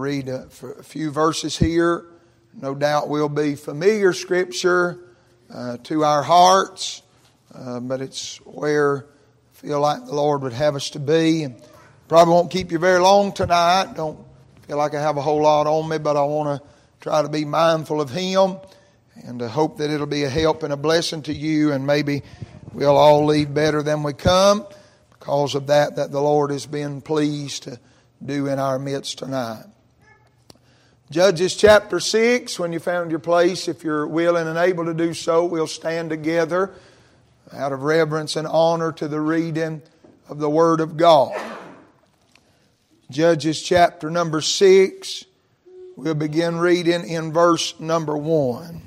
read a few verses here. No doubt will be familiar scripture to our hearts, but it's where I feel like the Lord would have us to be. And probably won't keep you very long tonight. Don't feel like I have a whole lot on me, but I want to try to be mindful of Him and hope that it'll be a help and a blessing to you, and maybe we'll all leave better than we come because of that the Lord has been pleased to do in our midst tonight. Judges chapter 6, when you found your place, if you're willing and able to do so, we'll stand together out of reverence and honor to the reading of the Word of God. Judges chapter number 6, we'll begin reading in verse number 1.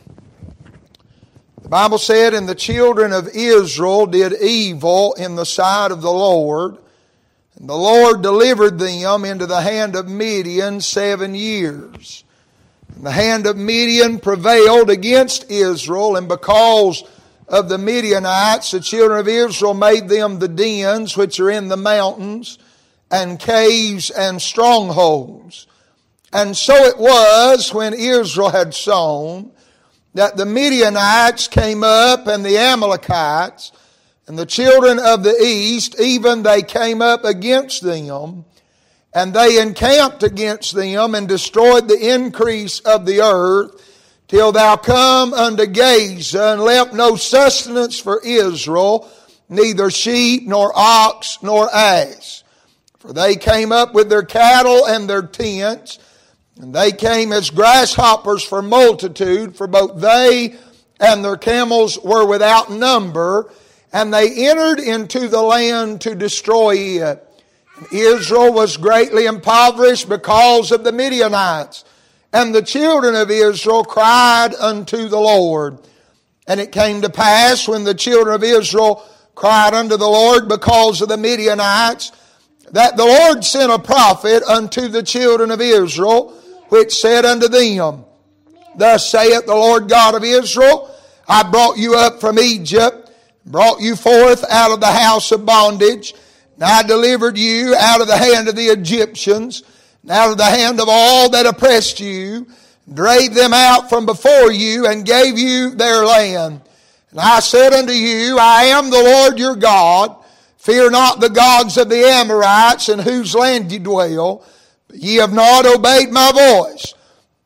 The Bible said, "And the children of Israel did evil in the sight of the Lord, and the Lord delivered them into the hand of Midian 7 years. And the hand of Midian prevailed against Israel, and because of the Midianites, the children of Israel made them the dens which are in the mountains, and caves and strongholds. And so it was, when Israel had sown, that the Midianites came up, and the Amalekites, and the children of the east, even they came up against them, and they encamped against them, and destroyed the increase of the earth, till thou come unto Gaza, and left no sustenance for Israel, neither sheep, nor ox, nor ass. For they came up with their cattle and their tents, and they came as grasshoppers for multitude, for both they and their camels were without number, and they entered into the land to destroy it. And Israel was greatly impoverished because of the Midianites. And the children of Israel cried unto the Lord. And it came to pass, when the children of Israel cried unto the Lord because of the Midianites, that the Lord sent a prophet unto the children of Israel, which said unto them, Thus saith the Lord God of Israel, I brought you up from Egypt, brought you forth out of the house of bondage, and I delivered you out of the hand of the Egyptians, and out of the hand of all that oppressed you, drave them out from before you, and gave you their land. And I said unto you, I am the Lord your God. Fear not the gods of the Amorites, in whose land ye dwell, but ye have not obeyed my voice.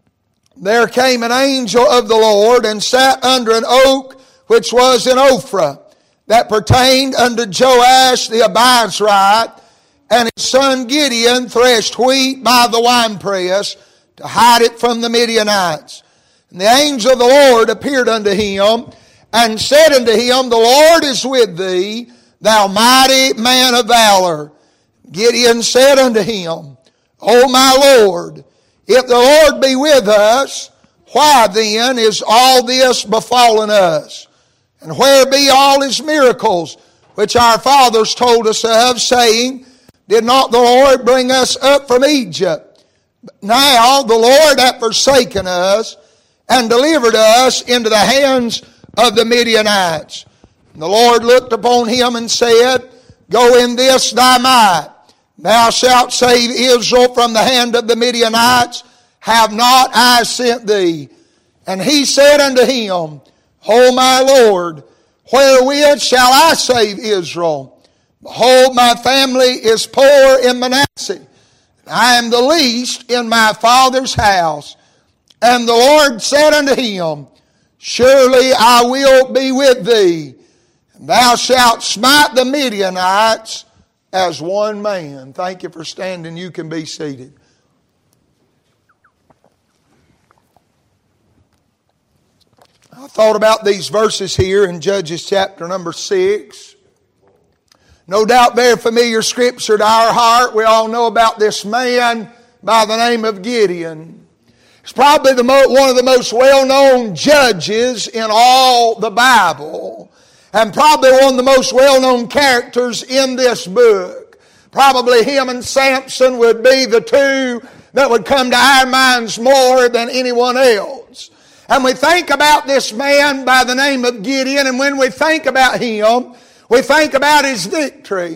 There came an angel of the Lord, and sat under an oak which was in Ophrah, that pertained unto Joash the Abiezrite, and his son Gideon threshed wheat by the winepress, to hide it from the Midianites. And the angel of the Lord appeared unto him, and said unto him, The Lord is with thee, thou mighty man of valor. Gideon said unto him, O my Lord, if the Lord be with us, why then is all this befallen us? And where be all his miracles, which our fathers told us of, saying, Did not the Lord bring us up from Egypt? But now the Lord hath forsaken us, and delivered us into the hands of the Midianites. And the Lord looked upon him and said, Go in this thy might. Thou shalt save Israel from the hand of the Midianites. Have not I sent thee? And he said unto him, O my Lord, wherewith shall I save Israel? Behold, my family is poor in Manasseh. I am the least in my father's house. And the Lord said unto him, Surely I will be with thee, and thou shalt smite the Midianites as one man. Thank you for standing. You can be seated. I thought about these verses here in Judges chapter number 6. No doubt very familiar scripture to our heart. We all know about this man by the name of Gideon. He's probably one of the most well-known judges in all the Bible, and probably one of the most well-known characters in this book. Probably him and Samson would be the two that would come to our minds more than anyone else. And we think about this man by the name of Gideon, and when we think about him, we think about his victory.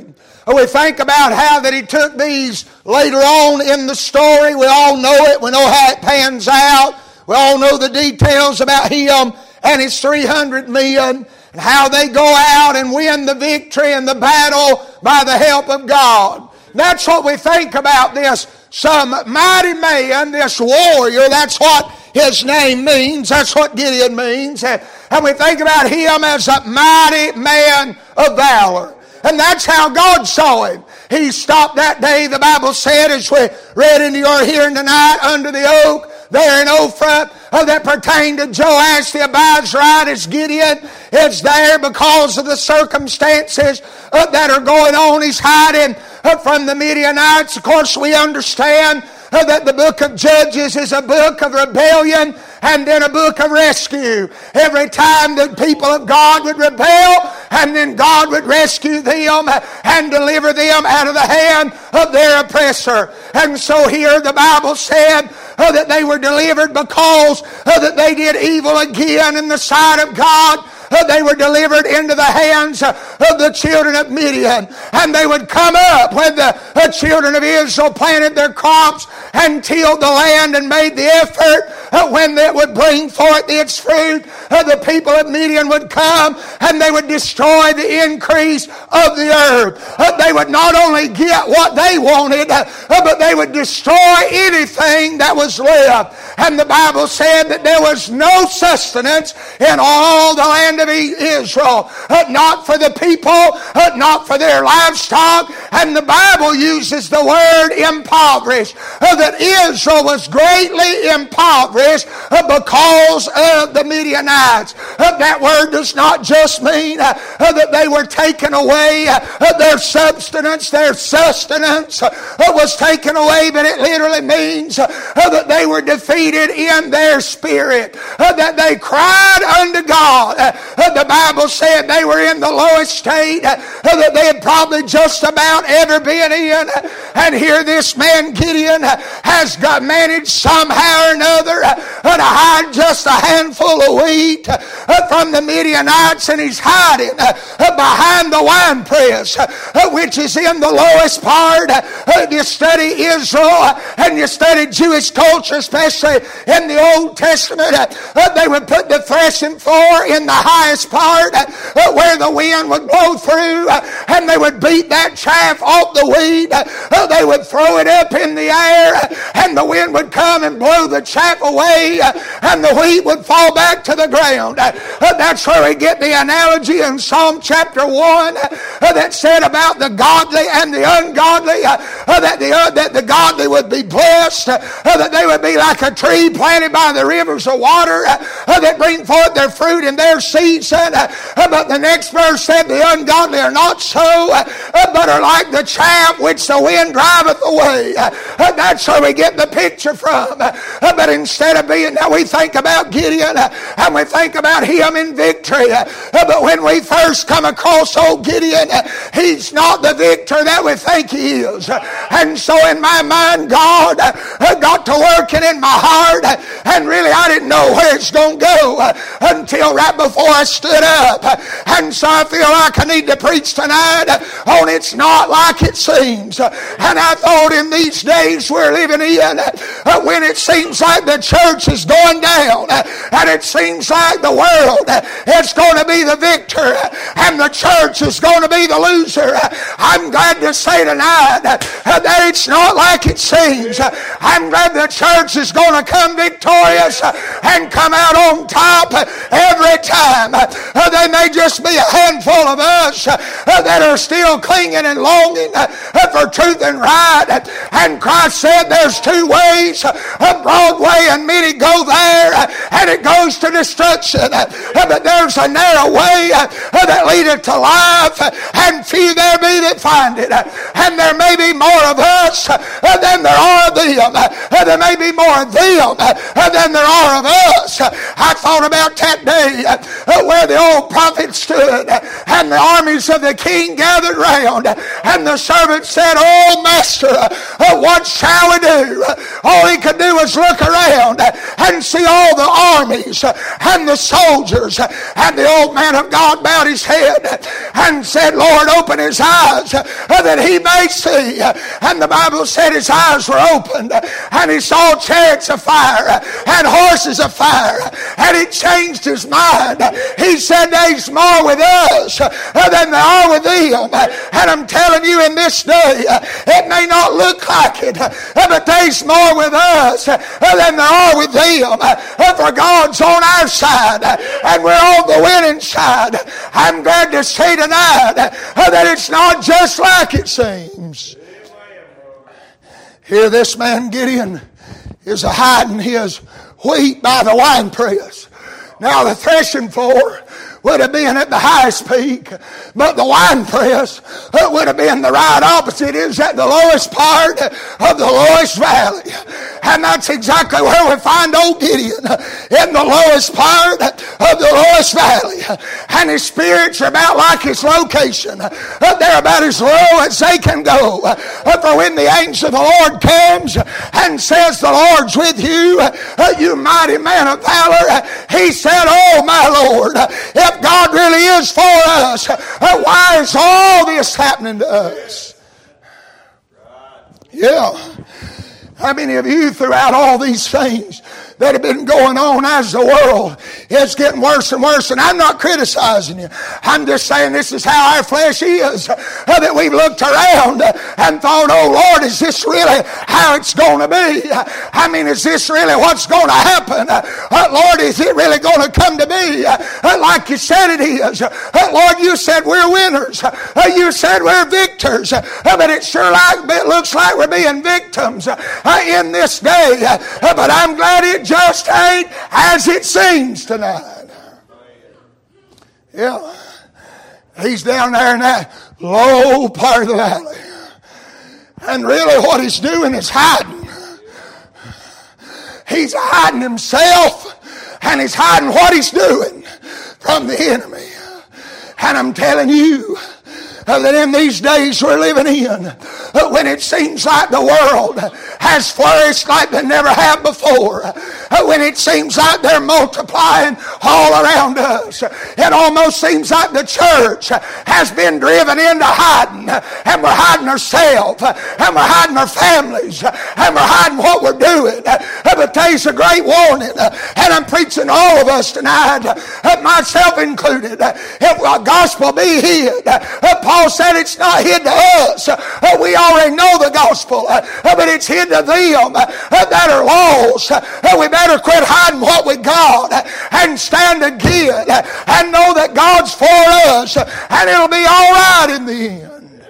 We think about how that he took these later on in the story. We all know it. We know how it pans out. We all know the details about him and his 300 men and how they go out and win the victory and the battle by the help of God. That's what we think about this. Some mighty man, this warrior, that's what his name means. That's what Gideon means. And we think about him as a mighty man of valor. And that's how God saw him. He stopped that day, the Bible said, as we read into your hearing tonight, under the oak there in Ophrah, that pertained to Joash the Abiezrite. As Gideon is there because of the circumstances that are going on. He's hiding from the Midianites. Of course, we understand that the book of Judges is a book of rebellion and then a book of rescue. Every time the people of God would rebel, and then God would rescue them and deliver them out of the hand of their oppressor. And so here the Bible said that they were delivered because that they did evil again in the sight of God. They were delivered into the hands of the children of Midian. And they would come up when the children of Israel planted their crops and tilled the land and made the effort. When it would bring forth its fruit, the people of Midian would come and they would destroy the increase of the earth. They would not only get what they wanted, but they would destroy anything that was left. And the Bible said that there was no sustenance in all the land of Israel, not for the people, not for their livestock. And the Bible uses the word impoverished, that Israel was greatly impoverished because of the Midianites. That word does not just mean that they were taken away, their substance, their sustenance was taken away, but it literally means that they were defeated in their spirit, that they cried unto God. The Bible said they were in the lowest state that they had probably just about ever been in. And here this man Gideon has got managed somehow or another to hide just a handful of wheat from the Midianites, and he's hiding behind the winepress, which is in the lowest part. You study Israel and you study Jewish culture, especially in the Old Testament, they would put the threshing floor in the highest part where the wind would blow through, and they would beat that chaff off the wheat. They would throw it up in the air, and the wind would come and blow the chaff away, and the wheat would fall back to the ground. That's where we get the analogy in Psalm chapter 1 that said about the godly and the ungodly, that the godly would be blessed, that they would be like a tree planted by the rivers of water that bring forth their fruit in their season. But the next verse said the ungodly are not so, but are like the chaff which the wind driveth away. That's where we get the picture from. But instead of being, now we think about Gideon and we think about him in victory. But when we first come across old Gideon, he's not the victor that we think he is. And so in my mind, God got to working in my heart, and really I didn't know where it's going to go until right before I stood up. And so I feel like I need to preach tonight on It's Not Like It Seems. And I thought in these days we're living in, when it seems like the church is going down, and it seems like the world is going to be the victor, and the church is going to be the loser, I'm glad to say tonight that it's not like it seems. I'm glad the church is going to come victorious and come out on top every time. There may just be a handful of us that are still clinging and longing for truth and right. And Christ said there's two ways, a broad way, and many go there, and it goes to destruction. But there's a narrow way that leadeth to life, and few there be that find it. And there may be more of us than there are of them. There may be more of them than there are of us. us. I thought about that day where the old prophet stood and the armies of the king gathered round, and the servant said, "Oh, master, what shall we do?" All he could do was look around and see all the armies and the soldiers. And the old man of God bowed his head and said, "Lord, open his eyes that he may see." And the Bible said his eyes were opened, and he saw chariots of fire and horses of fire, and it changed his mind. He said, "There's more with us than there are with them." And I'm telling you, in this day, it may not look like it, but there's more with us than there are with them. For God's on our side, and we're on the winning side. I'm glad to say tonight that it's not just like it seems. Here this man Gideon is hiding his wheat by the winepress. Now the threshing floor would have been at the highest peak, but the winepress would have been the right opposite. It is at the lowest part of the lowest valley. And that's exactly where we find old Gideon, in the lowest part of the lowest valley. And his spirits are about like his location. They're about as low as they can go. For when the angel of the Lord comes and says, "The Lord's with you, you mighty man of valor," he said, "Oh my Lord, if God really is for us, why is all this happening to us?" Yeah. How many of you, throughout all these things that have been going on as the world is getting worse and worse, and I'm not criticizing you. I'm just saying this is how our flesh is, that we've looked around and thought, "Oh Lord, is this really how it's going to be? I mean, is this really what's going to happen? Lord, is it really going to come to be like you said it is? Lord, you said we're winners. You said we're victors, but it sure looks like we're being victims in this day." But I'm glad it just ain't as it seems tonight. Yeah. He's down there in that low part of the valley. And really what he's doing is hiding. He's hiding himself, and he's hiding what he's doing from the enemy. And I'm telling you that in these days we're living in, when it seems like the world has flourished like they never have before, when it seems like they're multiplying all around us, it almost seems like the church has been driven into hiding, and we're hiding ourselves, and we're hiding our families, and we're hiding what we're doing. But there's a great warning, and I'm preaching to all of us tonight, myself included. If the gospel be hid, Paul said it's not hid to us. We already know the gospel, but it's hid to them that are lost. We better quit hiding what we got and stand again and know that God's for us, and it'll be all right in the end.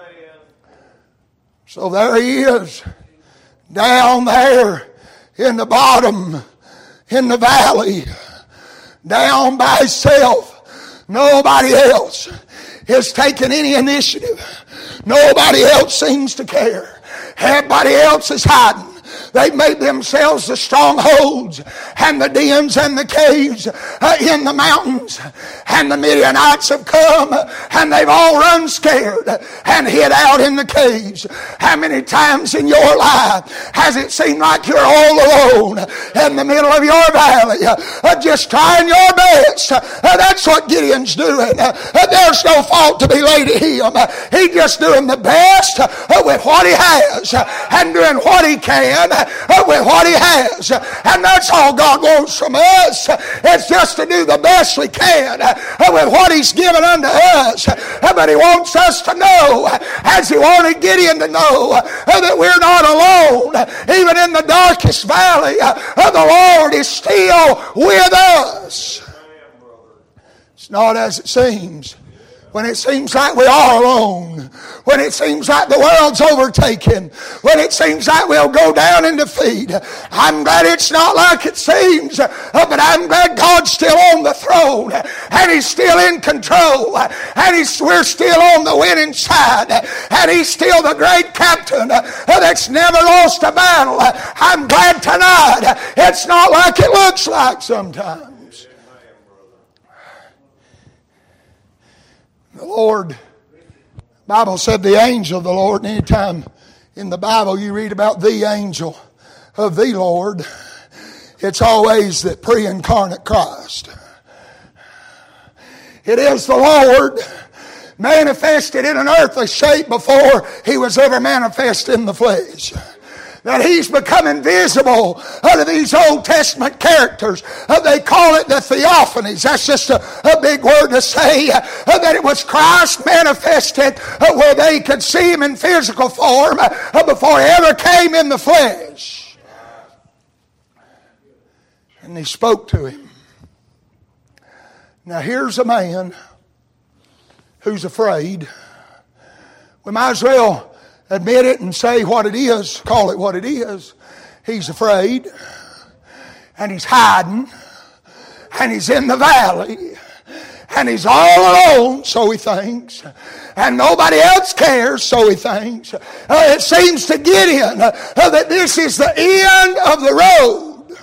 So there he is, down there in the bottom, in the valley, down by himself. Nobody else is taking any initiative. Nobody else seems to care. Everybody else is hiding. They've made themselves the strongholds and the dens and the caves in the mountains. And the Midianites have come and they've all run scared and hid out in the caves. How many times in your life has it seemed like you're all alone in the middle of your valley, just trying your best? That's what Gideon's doing. There's no fault to be laid at him. He's just doing the best with what he has and doing what he can with what he has. And that's all God wants from us. It's just to do the best we can with what he's given unto us. But he wants us to know, as he wanted Gideon to know, that we're not alone. Even in the darkest valley, the Lord is still with us. It's not as it seems. when it seems like we are alone, when it seems like the world's overtaken, when it seems like we'll go down in defeat. I'm glad it's not like it seems, but I'm glad God's still on the throne, and He's still in control, and we're still on the winning side, and He's still the great captain that's never lost a battle. I'm glad tonight it's not like it looks like sometimes. The Lord, the Bible said the angel of the Lord, and anytime in the Bible you read about the angel of the Lord, it's always the pre-incarnate Christ. It is the Lord manifested in an earthly shape before He was ever manifest in the flesh. That He's becoming visible under these Old Testament characters. They call it the theophanies. That's just a big word to say that it was Christ manifested where they could see Him in physical form before He ever came in the flesh. And He spoke to him. Now here's a man who's afraid. We might as well admit it and say what it is, call it what it is. He's afraid, and he's hiding, and he's in the valley, and he's all alone, so he thinks, and nobody else cares, so he thinks. It seems to Gideon that this is the end of the road.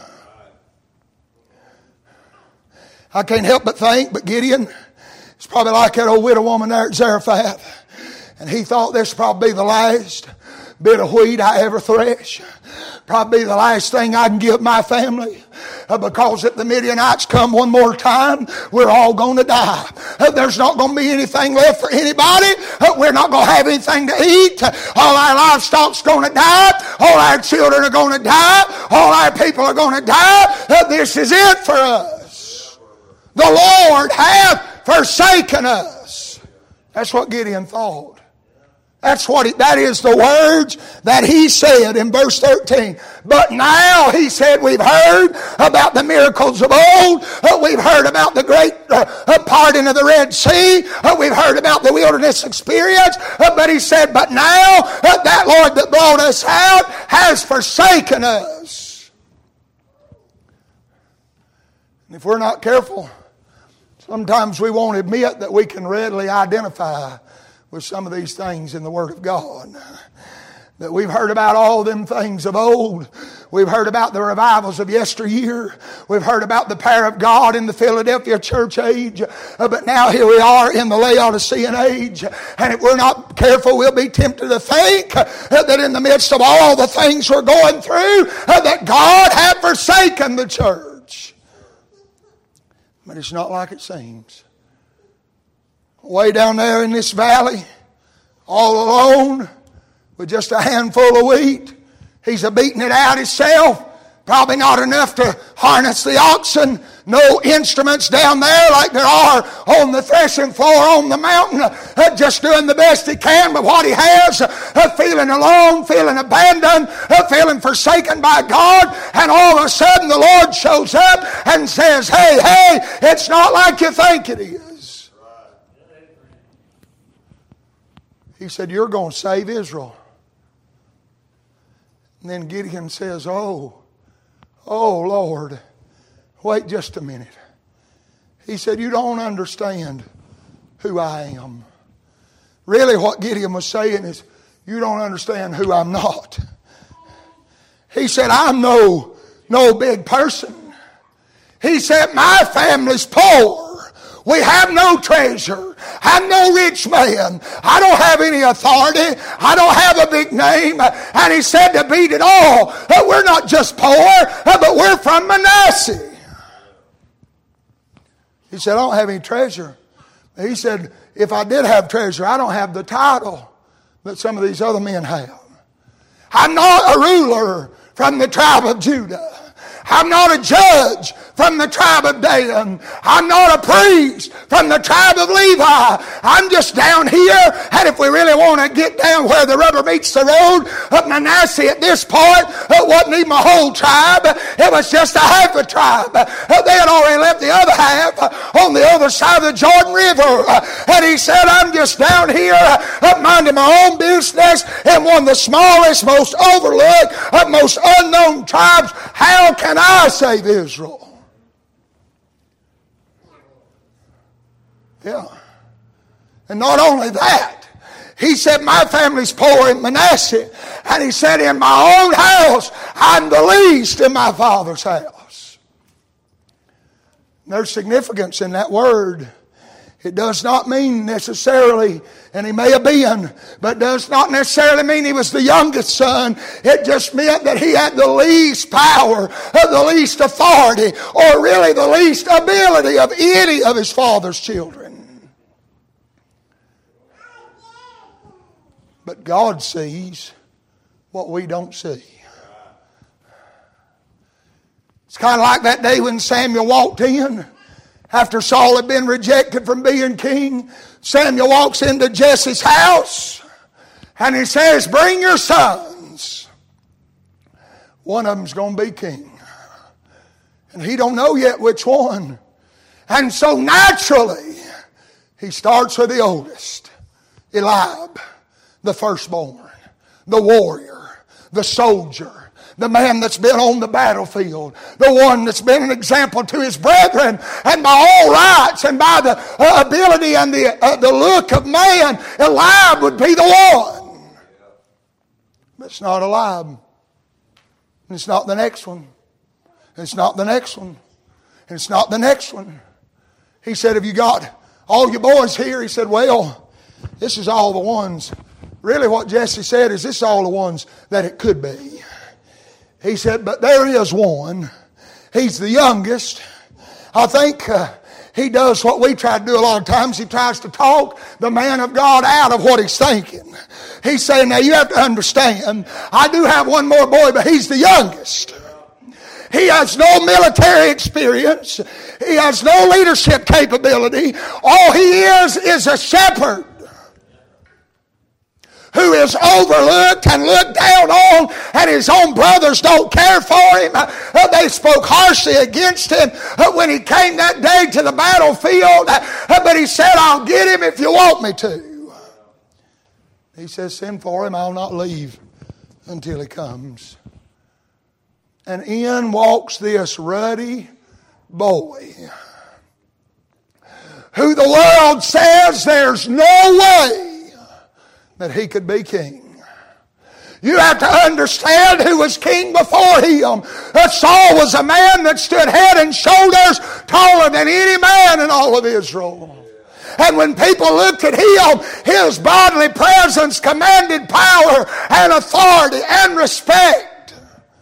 I can't help but think, but Gideon is probably like that old widow woman there at Zarephath. And he thought this would probably be the last bit of wheat I ever thresh. Probably the last thing I can give my family. Because if the Midianites come one more time, we're all going to die. There's not going to be anything left for anybody. We're not going to have anything to eat. All our livestock's going to die. All our children are going to die. All our people are going to die. This is it for us. The Lord hath forsaken us. That's what Gideon thought. That is the words that he said in verse 13. But now, he said, we've heard about the miracles of old. We've heard about the great parting of the Red Sea. We've heard about the wilderness experience. But he said, but now that Lord that brought us out has forsaken us. And if we're not careful, sometimes we won't admit that we can readily identify with some of these things in the Word of God. That we've heard about all them things of old. We've heard about the revivals of yesteryear. We've heard about the power of God in the Philadelphia church age. But now here we are in the Laodicean age. And if we're not careful, we'll be tempted to think that in the midst of all the things we're going through, that God had forsaken the church. But it's not like it seems. Way down there in this valley, all alone, with just a handful of wheat. He's beating it out himself. Probably not enough to harness the oxen. No instruments down there like there are on the threshing floor on the mountain. Just doing the best he can with what he has. Feeling alone, feeling abandoned, feeling forsaken by God. And all of a sudden the Lord shows up and says, hey, it's not like you think it is. He said, you're going to save Israel. And then Gideon says, oh Lord, wait just a minute. He said, you don't understand who I am. Really what Gideon was saying is, you don't understand who I'm not. He said, I'm no big person. He said, my family's poor. We have no treasure. I'm no rich man. I don't have any authority. I don't have a big name. And he said to beat it all, we're not just poor, but we're from Manasseh. He said, I don't have any treasure. He said, if I did have treasure, I don't have the title that some of these other men have. I'm not a ruler from the tribe of Judah. I'm not a judge from the tribe of Dan. I'm not a priest from the tribe of Levi. I'm just down here, and if we really want to get down where the rubber meets the road, of Manasseh at this point, it wasn't even a whole tribe. It was just a half a tribe. They had already left the other half on the other side of the Jordan River. And he said, I'm just down here minding my own business in one of the smallest, most overlooked, most unknown tribes. How can I save Israel? Yeah. And not only that, he said, my family's poor in Manasseh. And he said, in my own house, I'm the least in my father's house. There's significance in that word. It does not mean necessarily, and he may have been, but does not necessarily mean he was the youngest son. It just meant that he had the least power, the least authority, or really the least ability of any of his father's children. But God sees what we don't see. It's kind of like that day when Samuel walked in. After Saul had been rejected from being king, Samuel walks into Jesse's house and he says, bring your sons. One of them's going to be king. And he don't know yet which one. And so naturally, he starts with the oldest, Eliab, the firstborn, the warrior, the soldier, the man that's been on the battlefield, the one that's been an example to his brethren, and by all rights and by the ability and the look of man, Eliab would be the one. But it's not Eliab. And it's not the next one. And it's not the next one. And it's not the next one. He said, have you got all your boys here? He said, well, this is all the ones. Really what Jesse said is this is all the ones that it could be. He said, but there is one. He's the youngest. I think he does what we try to do a lot of times. He tries to talk the man of God out of what he's thinking. He's saying, now you have to understand, I do have one more boy, but he's the youngest. He has no military experience. He has no leadership capability. All he is a shepherd who is overlooked and looked down on, and his own brothers don't care for him. They spoke harshly against him when he came that day to the battlefield. But he said, I'll get him if you want me to. He says, send for him, I'll not leave until he comes. And in walks this ruddy boy, who the world says there's no way that he could be king. You have to understand who was king before him. Saul was a man that stood head and shoulders taller than any man in all of Israel. And when people looked at him, his bodily presence commanded power and authority and respect.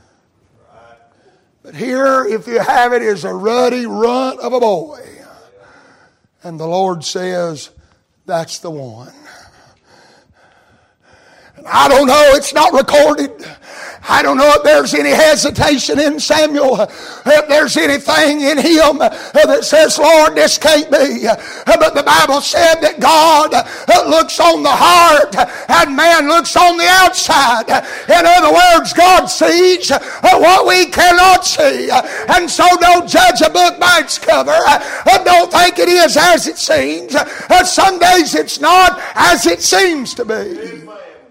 But here, if you have it, is a ruddy runt of a boy. And the Lord says, that's the one. I don't know, it's not recorded. I don't know if there's any hesitation in Samuel, if there's anything in him that says, Lord, this can't be. But the Bible said that God looks on the heart and man looks on the outside. In other words, God sees what we cannot see. And so don't judge a book by its cover. Don't think it is as it seems. Some days it's not as it seems to be.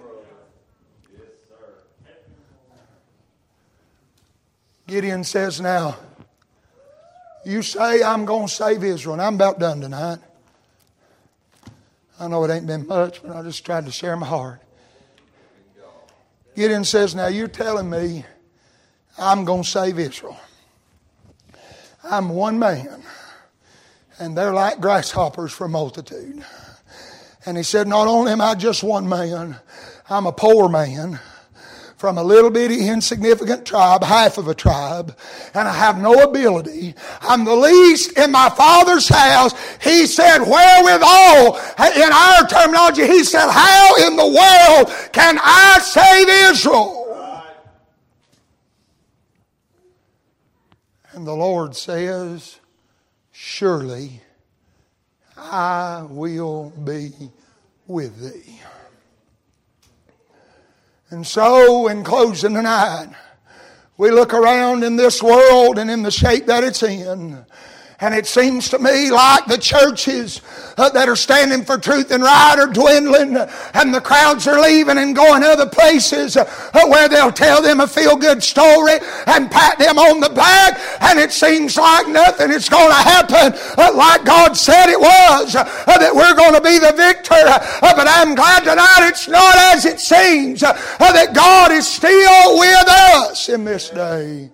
Gideon says, now, you say I'm going to save Israel, and I'm about done tonight. I know it ain't been much, but I just tried to share my heart. Gideon says, now you're telling me I'm going to save Israel. I'm one man, and they're like grasshoppers for multitude. And he said, not only am I just one man, I'm a poor man from a little bitty insignificant tribe, half of a tribe, and I have no ability. I'm the least in my father's house. He said, wherewithal, in our terminology, he said, how in the world can I save Israel? And the Lord says, surely I will be with thee. And so, in closing tonight, we look around in this world and in the shape that it's in. And it seems to me like the churches that are standing for truth and right are dwindling, and the crowds are leaving and going other places where they'll tell them a feel-good story and pat them on the back, and it seems like nothing is going to happen like God said it was, that we're going to be the victor. But I'm glad tonight it's not as it seems, that God is still with us in this day.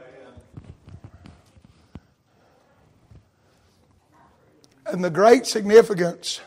And the great significance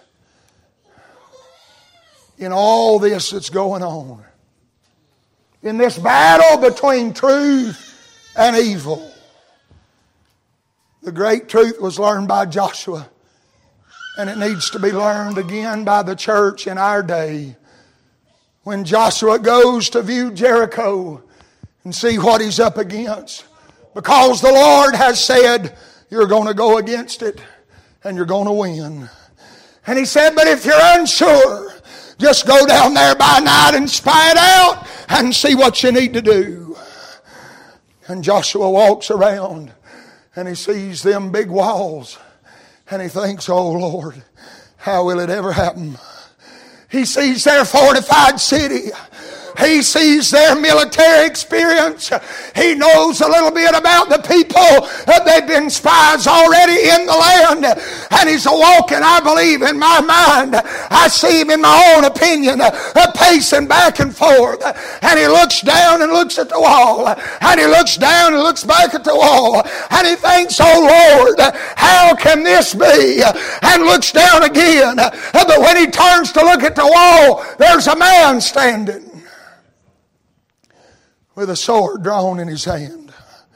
in all this that's going on, in this battle between truth and evil, the great truth was learned by Joshua, and it needs to be learned again by the church in our day. When Joshua goes to view Jericho and see what he's up against, because the Lord has said, you're going to go against it. And you're going to win. And he said, but if you're unsure, just go down there by night and spy it out and see what you need to do. And Joshua walks around and he sees them big walls. And he thinks, oh Lord, how will it ever happen? He sees their fortified city. He sees their military experience. He knows a little bit about the people. They've been spies already in the land. And he's walking, I believe, in my mind. I see him in my own opinion, pacing back and forth. And he looks down and looks at the wall. And he looks down and looks back at the wall. And he thinks, oh Lord, how can this be? And looks down again. But when he turns to look at the wall, there's a man standing with a sword drawn in his hand.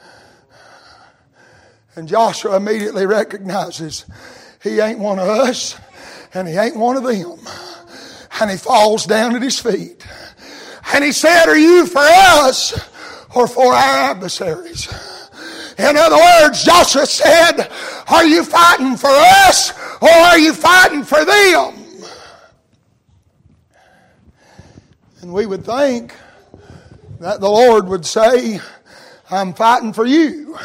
And Joshua immediately recognizes he ain't one of us and he ain't one of them. And he falls down at his feet. And he said, are you for us or for our adversaries? In other words, Joshua said, are you fighting for us or are you fighting for them? And we would think that the Lord would say, I'm fighting for you.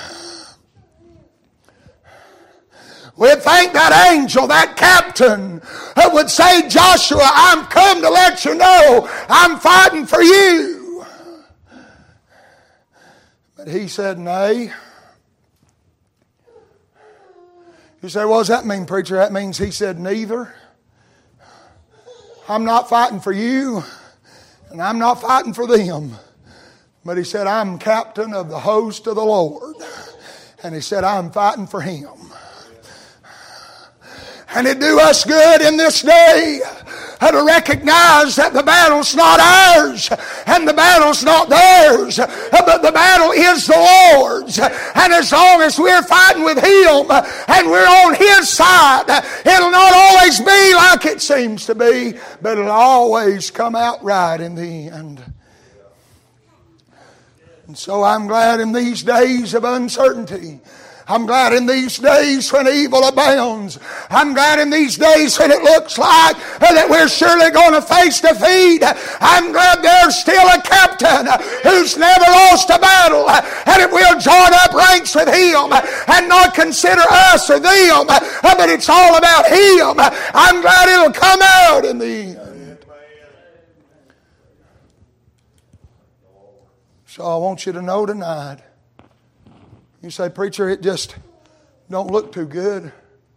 We'd think that angel, that captain, would say, Joshua, I'm come to let you know I'm fighting for you. But he said, nay. You say, what does that mean, preacher? That means he said, neither. I'm not fighting for you, and I'm not fighting for them. But he said, I'm captain of the host of the Lord. And he said, I'm fighting for him. And it do us good in this day to recognize that the battle's not ours and the battle's not theirs, but the battle is the Lord's. And as long as we're fighting with him and we're on his side, it'll not always be like it seems to be, but it'll always come out right in the end. And so I'm glad in these days of uncertainty. I'm glad in these days when evil abounds. I'm glad in these days when it looks like that we're surely going to face defeat. I'm glad there's still a captain who's never lost a battle. And if we'll join up ranks with him and not consider us or them, but it's all about him, I'm glad it'll come out in the end. So I want you to know tonight, you say, preacher, it just don't look too good.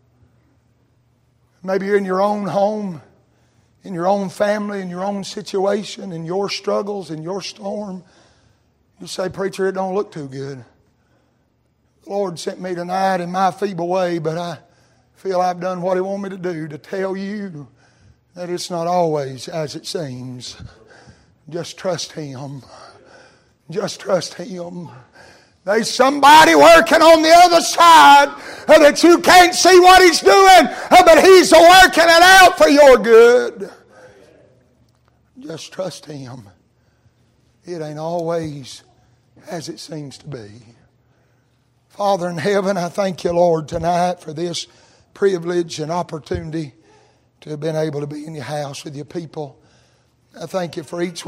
Maybe you're in your own home, in your own family, in your own situation, in your struggles, in your storm. You say, preacher, it don't look too good. The Lord sent me tonight in my feeble way, but I feel I've done what He wanted me to do, to tell you that it's not always as it seems. Just trust Him. Just trust Him. There's somebody working on the other side that you can't see what He's doing, but He's working it out for your good. Just trust Him. It ain't always as it seems to be. Father in heaven, I thank you, Lord, tonight for this privilege and opportunity to have been able to be in your house with your people. I thank you for each